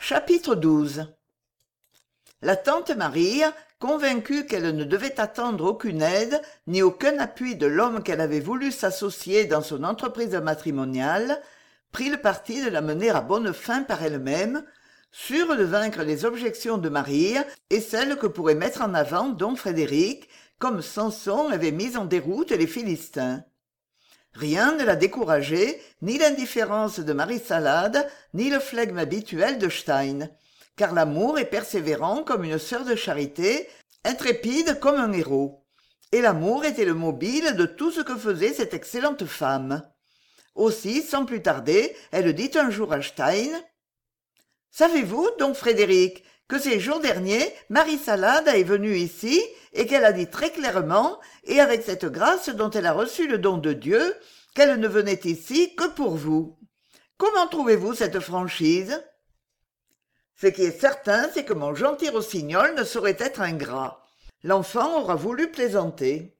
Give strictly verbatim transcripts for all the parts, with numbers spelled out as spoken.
Chapitre douze. La tante Marie, convaincue qu'elle ne devait attendre aucune aide ni aucun appui de l'homme qu'elle avait voulu s'associer dans son entreprise matrimoniale, prit le parti de la mener à bonne fin par elle-même, sûre de vaincre les objections de Marie et celles que pourrait mettre en avant don Frédéric, comme Samson avait mis en déroute les Philistins. Rien ne la décourageait, ni l'indifférence de Marie-Salade, ni le flegme habituel de Stein, car l'amour est persévérant comme une sœur de charité, intrépide comme un héros. Et l'amour était le mobile de tout ce que faisait cette excellente femme. Aussi, sans plus tarder, elle dit un jour à Stein « Savez-vous, don Frédéric, que ces jours derniers, Marie-Salade est venue ici et qu'elle a dit très clairement, et avec cette grâce dont elle a reçu le don de Dieu, qu'elle ne venait ici que pour vous. Comment trouvez-vous cette franchise ? Ce qui est certain, c'est que mon gentil rossignol ne saurait être ingrat. L'enfant aura voulu plaisanter.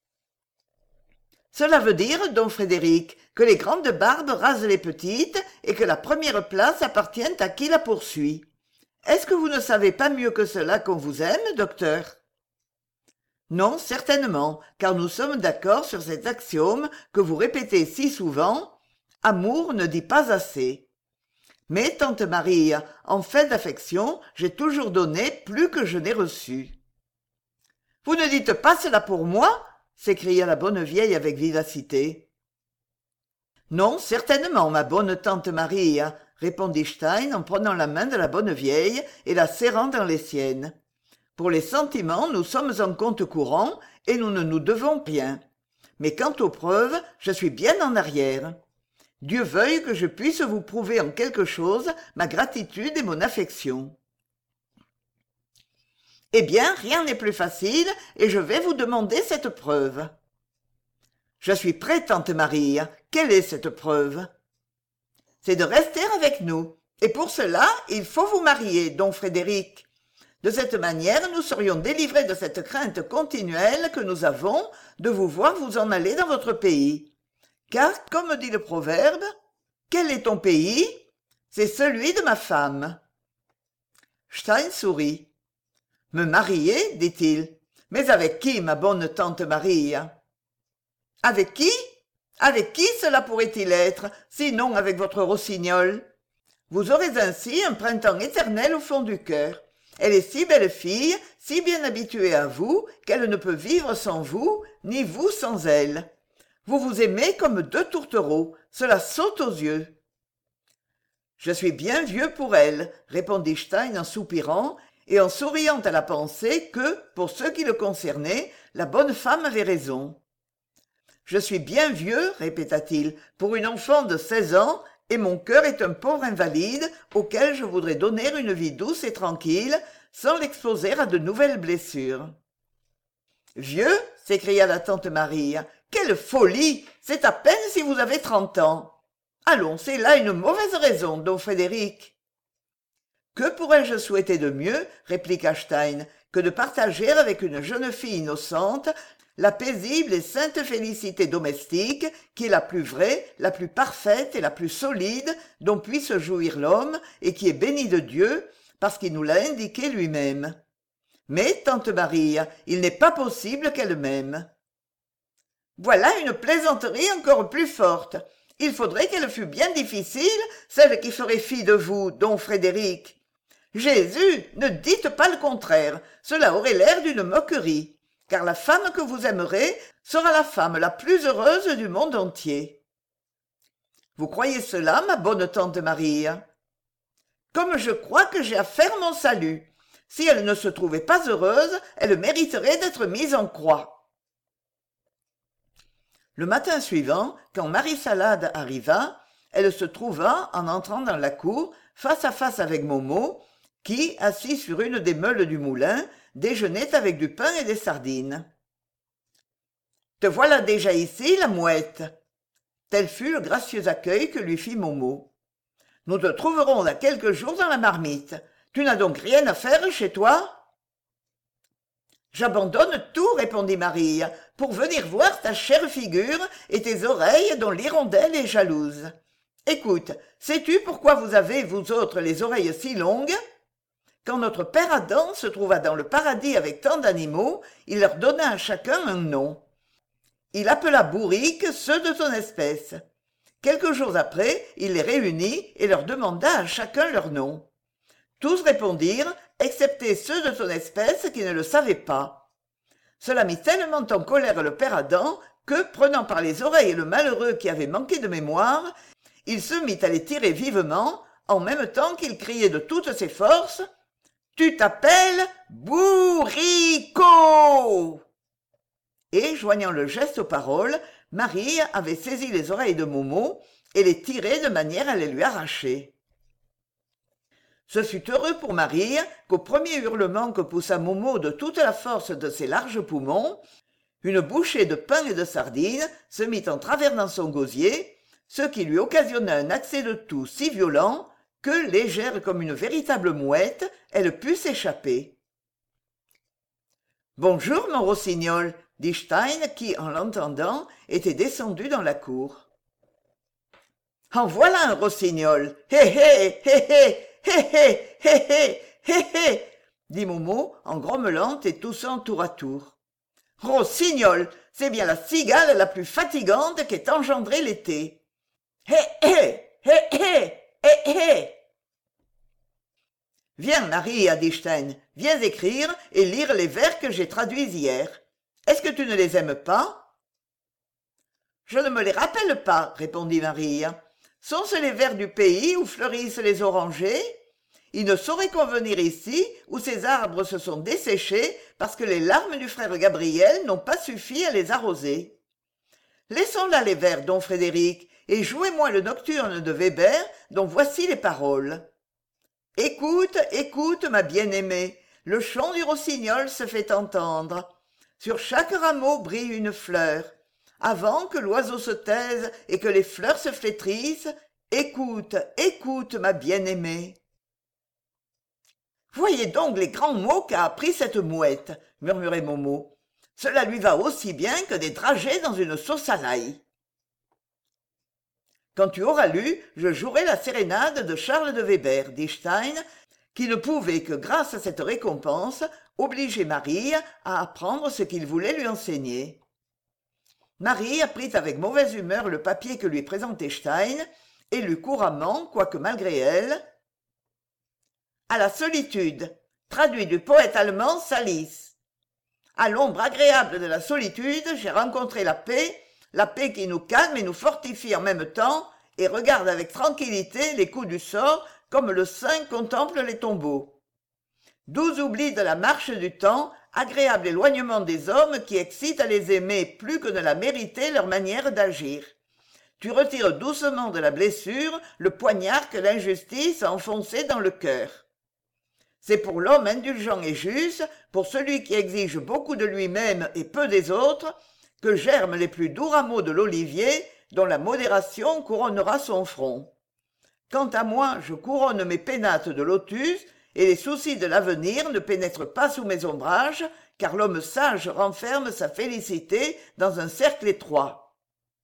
Cela veut dire, don Frédéric, que les grandes barbes rasent les petites et que la première place appartient à qui la poursuit. Est-ce que vous ne savez pas mieux que cela qu'on vous aime, docteur ? Non, certainement, car nous sommes d'accord sur cet axiome que vous répétez si souvent. Amour ne dit pas assez. Mais, tante Marie, en fait d'affection, j'ai toujours donné plus que je n'ai reçu. Vous ne dites pas cela pour moi ? S'écria la bonne vieille avec vivacité. Non, certainement, ma bonne tante Marie, répondit Stein en prenant la main de la bonne vieille et la serrant dans les siennes. Pour les sentiments, nous sommes en compte courant et nous ne nous devons rien. Mais quant aux preuves, je suis bien en arrière. Dieu veuille que je puisse vous prouver en quelque chose ma gratitude et mon affection. Eh bien, rien n'est plus facile et je vais vous demander cette preuve. Je suis prêt, tante Marie. Quelle est cette preuve ? C'est de rester avec nous. Et pour cela, il faut vous marier, don Frédéric. De cette manière, nous serions délivrés de cette crainte continuelle que nous avons de vous voir vous en aller dans votre pays. Car, comme dit le proverbe, « Quel est ton pays ? C'est celui de ma femme. » Stein sourit. « Me marier, dit-il. Mais avec qui, ma bonne tante Marie ? » Avec qui ? Avec qui cela pourrait-il être, sinon avec votre rossignol ? Vous aurez ainsi un printemps éternel au fond du cœur. Elle est si belle fille, si bien habituée à vous, qu'elle ne peut vivre sans vous, ni vous sans elle. Vous vous aimez comme deux tourtereaux, cela saute aux yeux. Je suis bien vieux pour elle, répondit Stein en soupirant, et en souriant à la pensée que, pour ce qui le concernait, la bonne femme avait raison. Je suis bien vieux, répéta-t-il, pour une enfant de seize ans, et mon cœur est un pauvre invalide auquel je voudrais donner une vie douce et tranquille, sans l'exposer à de nouvelles blessures. Vieux, s'écria la tante Marie, quelle folie! C'est à peine si vous avez trente ans. Allons, c'est là une mauvaise raison, don Frédéric. Que pourrais-je souhaiter de mieux, répliqua Stein, que de partager avec une jeune fille innocente la paisible et sainte félicité domestique qui est la plus vraie, la plus parfaite et la plus solide dont puisse jouir l'homme et qui est bénie de Dieu parce qu'il nous l'a indiqué lui-même. Mais, tante Marie, il n'est pas possible qu'elle m'aime. Voilà une plaisanterie encore plus forte. Il faudrait qu'elle fût bien difficile, celle qui ferait fi de vous, don Frédéric. Jésus, ne dites pas le contraire, cela aurait l'air d'une moquerie. Car la femme que vous aimerez sera la femme la plus heureuse du monde entier. Vous croyez cela, ma bonne tante Marie ? Comme je crois que j'ai à faire mon salut. Si elle ne se trouvait pas heureuse, elle mériterait d'être mise en croix. Le matin suivant, quand Marie-Salade arriva, elle se trouva, en entrant dans la cour, face à face avec Momo, qui, assis sur une des meules du moulin, déjeunait avec du pain et des sardines. « Te voilà déjà ici, la mouette !» Tel fut le gracieux accueil que lui fit Momo. « Nous te trouverons dans quelques jours dans la marmite. Tu n'as donc rien à faire chez toi ?»« J'abandonne tout, répondit Marie, pour venir voir ta chère figure et tes oreilles dont l'hirondelle est jalouse. Écoute, sais-tu pourquoi vous avez, vous autres, les oreilles si longues? Quand notre père Adam se trouva dans le paradis avec tant d'animaux, il leur donna à chacun un nom. Il appela bourriques ceux de son espèce. Quelques jours après, il les réunit et leur demanda à chacun leur nom. Tous répondirent, excepté ceux de son espèce qui ne le savaient pas. Cela mit tellement en colère le père Adam que, prenant par les oreilles le malheureux qui avait manqué de mémoire, il se mit à les tirer vivement, en même temps qu'il criait de toutes ses forces « Tu t'appelles Bourriquot !» Et, joignant le geste aux paroles, Marie avait saisi les oreilles de Momo et les tirait de manière à les lui arracher. Ce fut heureux pour Marie qu'au premier hurlement que poussa Momo de toute la force de ses larges poumons, une bouchée de pain et de sardines se mit en travers dans son gosier, ce qui lui occasionna un accès de toux si violent que, légère comme une véritable mouette, elle put s'échapper. « Bonjour, mon rossignol !» dit Stein, qui, en l'entendant, était descendu dans la cour. « En voilà un rossignol ! Hé hé hé hé hé hé hé hé hé hé dit Momo en grommelant et toussant tour à tour. « Rossignol, c'est bien la cigale la plus fatigante qu'ait engendrée l'été. Hé hé hé hé hé hé Viens, Marie, a dit Stein, viens écrire et lire les vers que j'ai traduits hier. Est-ce que tu ne les aimes pas? Je ne me les rappelle pas, répondit Marie. Sont-ce les vers du pays où fleurissent les orangers? Il ne saurait convenir ici où ces arbres se sont desséchés parce que les larmes du frère Gabriel n'ont pas suffi à les arroser. Laissons là les vers, don Frédéric, et jouez-moi le nocturne de Weber dont voici les paroles. Écoute, écoute, ma bien-aimée, le chant du rossignol se fait entendre. Sur chaque rameau brille une fleur. Avant que l'oiseau se taise et que les fleurs se flétrissent, écoute, écoute, ma bien-aimée. Voyez donc les grands mots qu'a appris cette mouette, murmurait Momo. Cela lui va aussi bien que des dragées dans une sauce à l'ail. Quand tu auras lu, je jouerai la sérénade de Charles de Weber, dit Stein, qui ne pouvait que, grâce à cette récompense, obliger Marie à apprendre ce qu'il voulait lui enseigner. Marie prit avec mauvaise humeur le papier que lui présentait Stein et lut couramment, quoique malgré elle, « À la solitude, traduit du poète allemand Salis. À l'ombre agréable de la solitude, j'ai rencontré la paix, la paix qui nous calme et nous fortifie en même temps et regarde avec tranquillité les coups du sort comme le saint contemple les tombeaux. Doux oubli de la marche du temps, agréable éloignement des hommes qui excitent à les aimer plus que de la mériter leur manière d'agir. Tu retires doucement de la blessure le poignard que l'injustice a enfoncé dans le cœur. C'est pour l'homme indulgent et juste, pour celui qui exige beaucoup de lui-même et peu des autres, que germent les plus doux rameaux de l'olivier dont la modération couronnera son front. Quant à moi, je couronne mes pénates de lotus, et les soucis de l'avenir ne pénètrent pas sous mes ombrages, car l'homme sage renferme sa félicité dans un cercle étroit.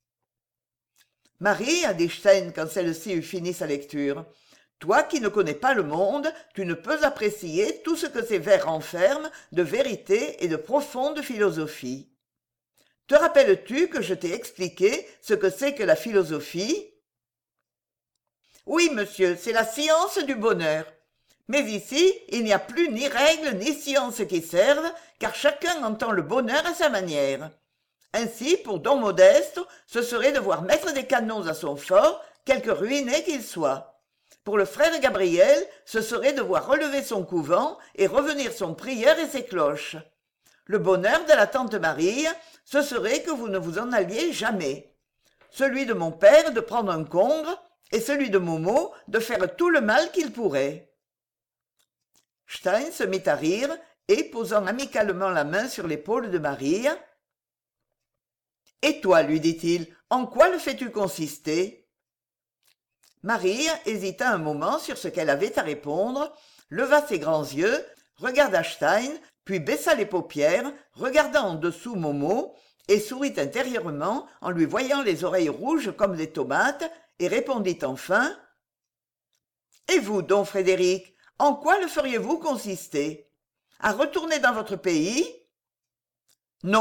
Marie, a dit Stein quand celle-ci eut fini sa lecture, toi qui ne connais pas le monde, tu ne peux apprécier tout ce que ces vers renferment de vérité et de profonde philosophie. Te rappelles-tu que je t'ai expliqué ce que c'est que la philosophie? Oui, monsieur, c'est la science du bonheur. Mais ici, il n'y a plus ni règles ni sciences qui servent, car chacun entend le bonheur à sa manière. Ainsi, pour don Modeste, ce serait devoir mettre des canons à son fort, quelque ruiné qu'il soit. Pour le frère Gabriel, ce serait devoir relever son couvent et revenir son prieur et ses cloches. Le bonheur de la tante Marie, ce serait que vous ne vous en alliez jamais. Celui de mon père de prendre un congre, et celui de Momo de faire tout le mal qu'il pourrait. Stein se mit à rire et, posant amicalement la main sur l'épaule de Marie, « Et toi, lui dit-il, en quoi le fais-tu consister ?» Marie hésita un moment sur ce qu'elle avait à répondre, leva ses grands yeux, regarda Stein, puis baissa les paupières, regarda en dessous Momo, et sourit intérieurement en lui voyant les oreilles rouges comme des tomates et répondit enfin: « Et vous, don Frédéric, en quoi le feriez-vous consister? À retourner dans votre pays ?»« Non, »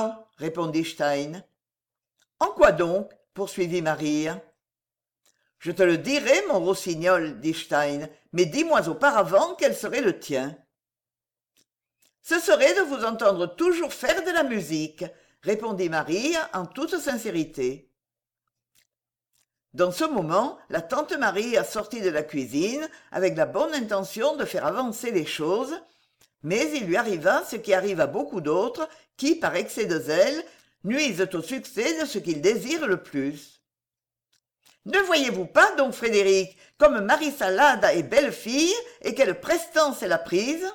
répondit Stein. « En quoi donc ?» poursuivit Marie. « Je te le dirai, mon rossignol, dit Stein, mais dis-moi auparavant quel serait le tien. »« Ce serait de vous entendre toujours faire de la musique, » répondit Marie en toute sincérité. Dans ce moment, la tante Marie a sorti de la cuisine avec la bonne intention de faire avancer les choses, mais il lui arriva ce qui arrive à beaucoup d'autres qui, par excès de zèle, nuisent au succès de ce qu'ils désirent le plus. Ne voyez-vous pas, donc, Frédéric, comme Marie Salade est belle fille et quelle prestance elle a prise?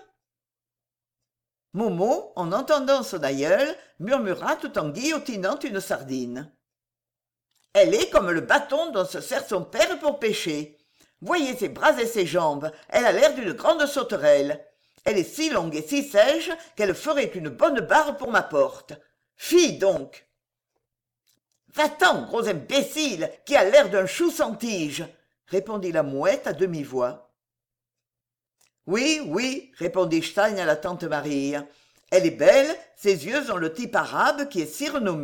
Momo, en entendant son aïeul, murmura tout en guillotinant une sardine. « Elle est comme le bâton dont se sert son père pour pêcher. Voyez ses bras et ses jambes, elle a l'air d'une grande sauterelle. Elle est si longue et si sèche qu'elle ferait une bonne barre pour ma porte. Fi donc !»« Va-t'en, gros imbécile, qui a l'air d'un chou sans tige !» répondit la mouette à demi-voix. « Oui, oui, » répondit Stein à la tante Marie. « Elle est belle, ses yeux ont le type arabe qui est si renommé. »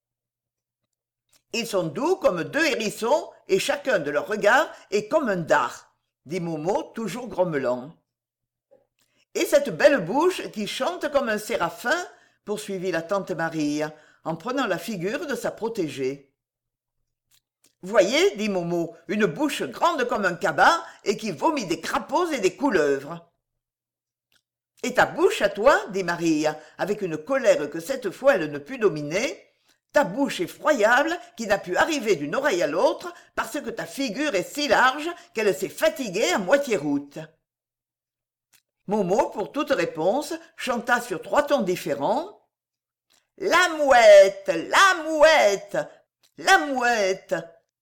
« Ils sont doux comme deux hérissons, et chacun de leurs regards est comme un dard, » dit Momo, toujours grommelant. « Et cette belle bouche qui chante comme un séraphin, » poursuivit la tante Marie, en prenant la figure de sa protégée. « Voyez, dit Momo, une bouche grande comme un cabas et qui vomit des crapauds et des couleuvres. »« Et ta bouche à toi, dit Marie, avec une colère que cette fois elle ne put dominer, ta bouche effroyable qui n'a pu arriver d'une oreille à l'autre parce que ta figure est si large qu'elle s'est fatiguée à moitié route. » Momo, pour toute réponse, chanta sur trois tons différents. « La mouette, la mouette, la mouette !»«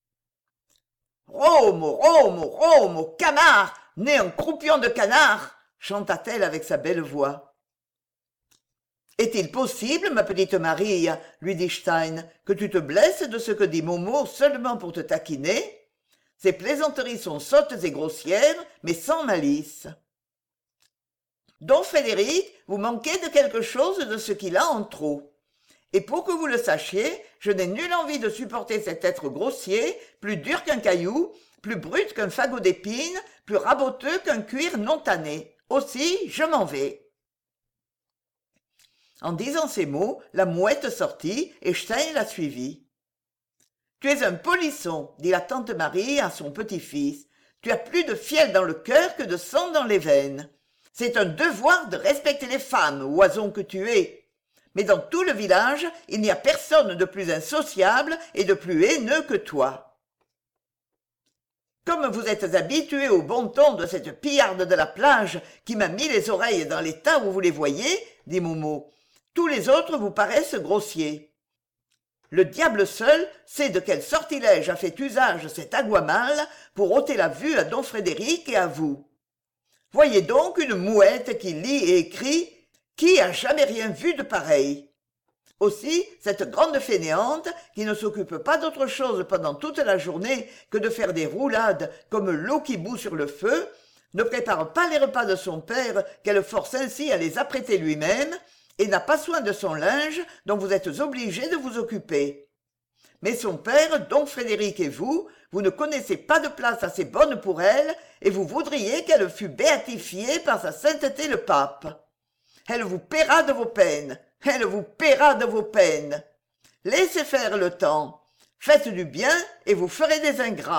Romo, Romo, Romo, canard, né un croupion de canard !» chanta-t-elle avec sa belle voix. « Est-il possible, ma petite Marie, lui dit Stein, que tu te blesses de ce que dit Momo seulement pour te taquiner? Ces plaisanteries sont sottes et grossières, mais sans malice. » Donc, Frédéric, vous manquez de quelque chose de ce qu'il a en trop. Et pour que vous le sachiez, je n'ai nulle envie de supporter cet être grossier, plus dur qu'un caillou, plus brut qu'un fagot d'épines, plus raboteux qu'un cuir non tanné. Aussi, je m'en vais. En disant ces mots, la mouette sortit et Stein la suivit. « Tu es un polisson, » dit la tante Marie à son petit-fils. « Tu as plus de fiel dans le cœur que de sang dans les veines. C'est un devoir de respecter les femmes, oison que tu es. Mais dans tout le village, il n'y a personne de plus insociable et de plus haineux que toi. » Comme vous êtes habitué au bon ton de cette pillarde de la plage qui m'a mis les oreilles dans l'état où vous les voyez, dit Momo, tous les autres vous paraissent grossiers. Le diable seul sait de quel sortilège a fait usage cet aguamal pour ôter la vue à don Frédéric et à vous. Voyez donc une mouette qui lit et écrit, qui a jamais rien vu de pareil? Aussi, cette grande fainéante, qui ne s'occupe pas d'autre chose pendant toute la journée que de faire des roulades comme l'eau qui bout sur le feu, ne prépare pas les repas de son père qu'elle force ainsi à les apprêter lui-même, et n'a pas soin de son linge dont vous êtes obligé de vous occuper. Mais son père, don Frédéric et vous, vous ne connaissez pas de place assez bonne pour elle, et vous voudriez qu'elle fût béatifiée par sa sainteté le pape. Elle vous paiera de vos peines, elle vous paiera de vos peines. Laissez faire le temps, faites du bien et vous ferez des ingrats. »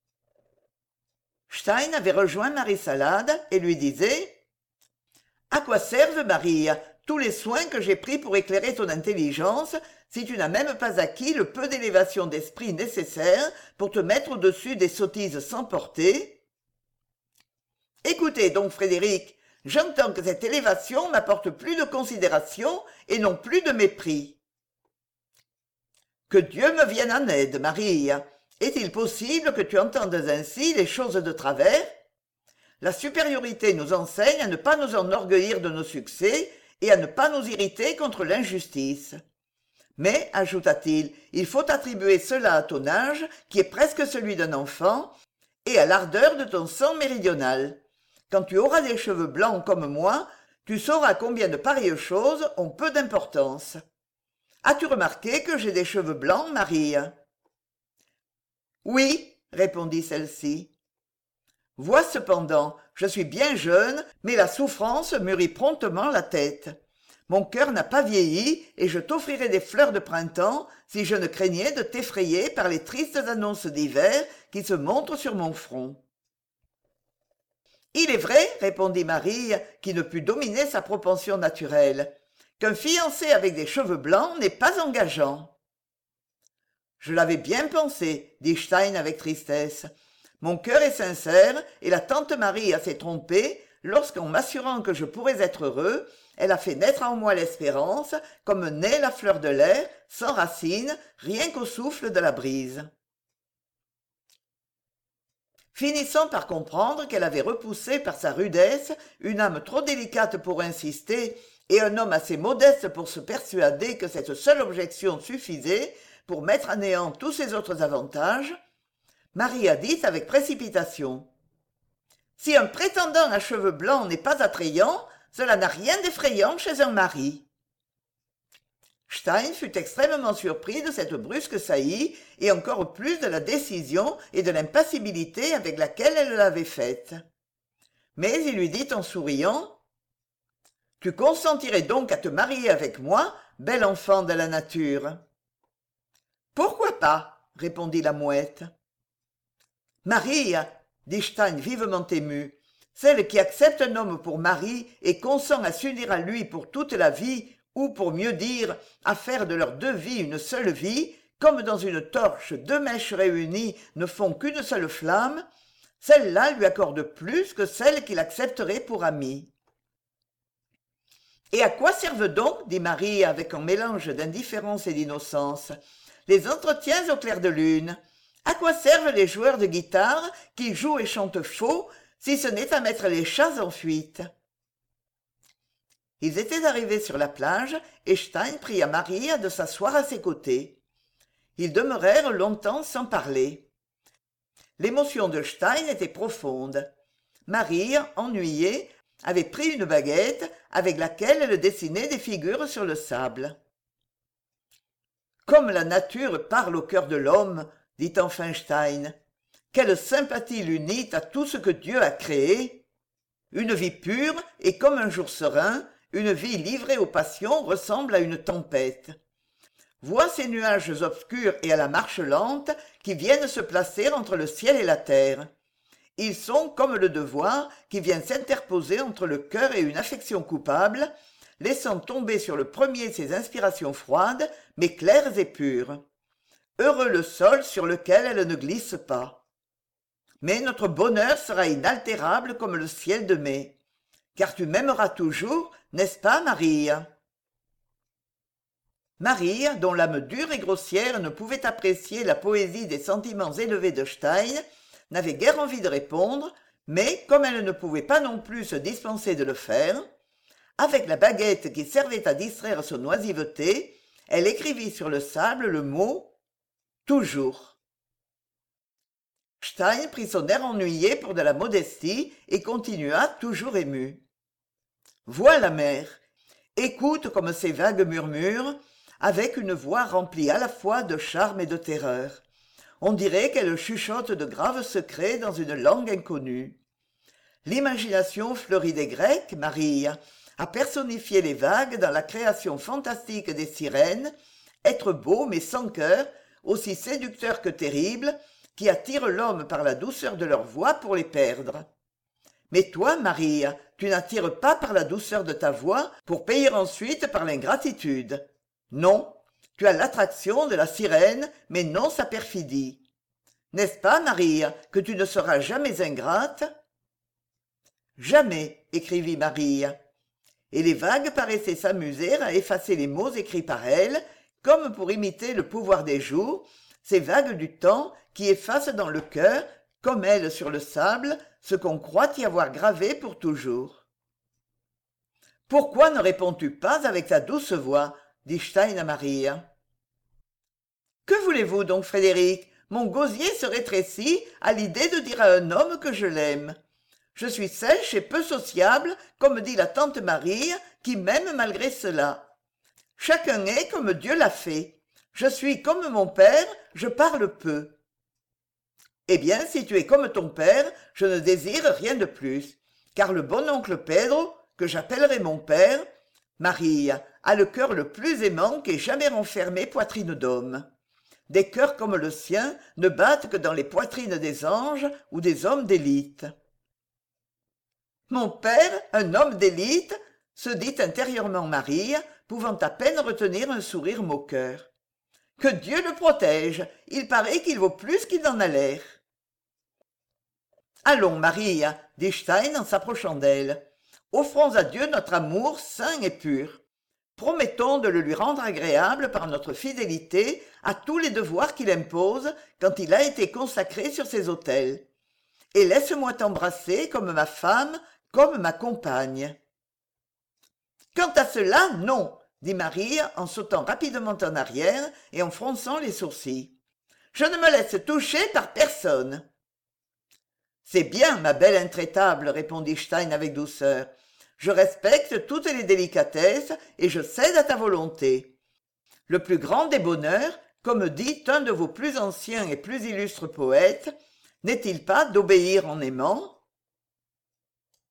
Stein avait rejoint Marie Salade et lui disait « À quoi servent, Marie, tous les soins que j'ai pris pour éclairer ton intelligence, si tu n'as même pas acquis le peu d'élévation d'esprit nécessaire pour te mettre au-dessus des sottises sans portée? Écoutez donc, Frédéric, j'entends que cette élévation m'apporte plus de considération et non plus de mépris. » « Que Dieu me vienne en aide, Marie. Est-il possible que tu entendes ainsi les choses de travers? La supériorité nous enseigne à ne pas nous enorgueillir de nos succès et à ne pas nous irriter contre l'injustice. Mais, ajouta-t-il, il faut attribuer cela à ton âge, qui est presque celui d'un enfant, et à l'ardeur de ton sang méridional. Quand tu auras des cheveux blancs comme moi, tu sauras combien de pareilles choses ont peu d'importance. As-tu remarqué que j'ai des cheveux blancs, Marie? Oui, répondit celle-ci. Vois cependant, je suis bien jeune, mais la souffrance mûrit promptement la tête. Mon cœur n'a pas vieilli, et je t'offrirai des fleurs de printemps si je ne craignais de t'effrayer par les tristes annonces d'hiver qui se montrent sur mon front. Il est vrai, répondit Marie, qui ne put dominer sa propension naturelle, qu'un fiancé avec des cheveux blancs n'est pas engageant. Je l'avais bien pensé, dit Stein avec tristesse. Mon cœur est sincère, et la tante Marie s'est trompée lorsqu'en m'assurant que je pourrais être heureux, elle a fait naître en moi l'espérance, comme naît la fleur de l'air, sans racines, rien qu'au souffle de la brise. Finissant par comprendre qu'elle avait repoussé par sa rudesse une âme trop délicate pour insister et un homme assez modeste pour se persuader que cette seule objection suffisait pour mettre à néant tous ses autres avantages, Marie a dit avec précipitation. « Si un prétendant à cheveux blancs n'est pas attrayant, cela n'a rien d'effrayant chez un mari. » Stein fut extrêmement surpris de cette brusque saillie et encore plus de la décision et de l'impassibilité avec laquelle elle l'avait faite. Mais il lui dit en souriant « Tu consentirais donc à te marier avec moi, bel enfant de la nature ?» « Pourquoi pas ?» répondit la mouette. « Marie, dit Stein vivement ému, celle qui accepte un homme pour mari et consent à s'unir à lui pour toute la vie, ou pour mieux dire, à faire de leurs deux vies une seule vie, comme dans une torche deux mèches réunies ne font qu'une seule flamme, celle-là lui accorde plus que celle qu'il accepterait pour amie. Et à quoi servent donc, dit Marie avec un mélange d'indifférence et d'innocence, les entretiens au clair de lune? À quoi servent les joueurs de guitare qui jouent et chantent faux, si ce n'est à mettre les chats en fuite? Ils étaient arrivés sur la plage, et Stein pria Marie de s'asseoir à ses côtés. Ils demeurèrent longtemps sans parler. L'émotion de Stein était profonde. Marie, ennuyée, avait pris une baguette avec laquelle elle dessinait des figures sur le sable. « Comme la nature parle au cœur de l'homme, dit enfin Stein. Quelle sympathie l'unit à tout ce que Dieu a créé! Une vie pure et comme un jour serein, une vie livrée aux passions ressemble à une tempête. Vois ces nuages obscurs et à la marche lente qui viennent se placer entre le ciel et la terre. Ils sont comme le devoir qui vient s'interposer entre le cœur et une affection coupable, laissant tomber sur le premier ses inspirations froides, mais claires et pures. Heureux le sol sur lequel elle ne glisse pas. Mais notre bonheur sera inaltérable comme le ciel de mai. Car tu m'aimeras toujours, n'est-ce pas, Marie? » Marie, dont l'âme dure et grossière ne pouvait apprécier la poésie des sentiments élevés de Stein, n'avait guère envie de répondre, mais comme elle ne pouvait pas non plus se dispenser de le faire, avec la baguette qui servait à distraire son oisiveté, elle écrivit sur le sable le mot « toujours ». Stein prit son air ennuyé pour de la modestie et continua toujours ému. « Vois la mer, écoute comme ces vagues murmurent, avec une voix remplie à la fois de charme et de terreur. On dirait qu'elle chuchote de graves secrets dans une langue inconnue. L'imagination fleurie des Grecs, Marie, a personnifié les vagues dans la création fantastique des sirènes, êtres beaux mais sans cœur, aussi séducteurs que terribles, qui attirent l'homme par la douceur de leur voix pour les perdre. Mais toi, Marie, tu n'attires pas par la douceur de ta voix pour payer ensuite par l'ingratitude. Non, tu as l'attraction de la sirène, mais non sa perfidie. N'est-ce pas, Marie, que tu ne seras jamais ingrate? » « Jamais, écrivit Marie. Et les vagues paraissaient s'amuser à effacer les mots écrits par elle, comme pour imiter le pouvoir des jours, ces vagues du temps qui effacent dans le cœur, comme elles sur le sable, ce qu'on croit y avoir gravé pour toujours. « Pourquoi ne réponds-tu pas avec ta douce voix ?» dit Stein à Marie. Que voulez-vous donc, Frédéric? Mon gosier se rétrécit à l'idée de dire à un homme que je l'aime. Je suis sèche et peu sociable, comme dit la tante Marie, qui m'aime malgré cela. Chacun est comme Dieu l'a fait. Je suis comme mon père, je parle peu. Eh bien, si tu es comme ton père, je ne désire rien de plus, car le bon oncle Pedro, que j'appellerai mon père, Marie, a le cœur le plus aimant qu'ait jamais renfermé poitrine d'homme. Des cœurs comme le sien ne battent que dans les poitrines des anges ou des hommes d'élite. Mon père, un homme d'élite, se dit intérieurement Marie, pouvant à peine retenir un sourire moqueur. Que Dieu le protège, il paraît qu'il vaut plus qu'il n'en a l'air. Allons, Marie, dit Stein en s'approchant d'elle. Offrons à Dieu notre amour saint et pur. Promettons de le lui rendre agréable par notre fidélité à tous les devoirs qu'il impose quand il a été consacré sur ces autels. Et laisse-moi t'embrasser comme ma femme, comme ma compagne. Quant à cela, non, dit Marie en sautant rapidement en arrière et en fronçant les sourcils. Je ne me laisse toucher par personne. C'est bien, ma belle intraitable, répondit Stein avec douceur. Je respecte toutes les délicatesses et je cède à ta volonté. Le plus grand des bonheurs, comme dit un de vos plus anciens et plus illustres poètes, n'est-il pas d'obéir en aimant?